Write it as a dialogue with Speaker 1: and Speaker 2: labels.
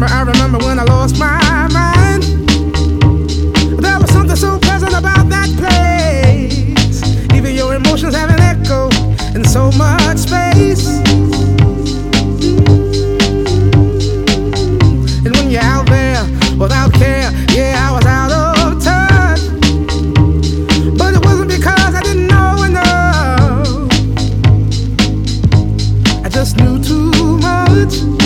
Speaker 1: I remember when I lost my mind. There was something so pleasant about that place. Even your emotions have an echo in so much space. And when you're out there without care, yeah, I was out of touch. But it wasn't because I didn't know enough. I just knew too much.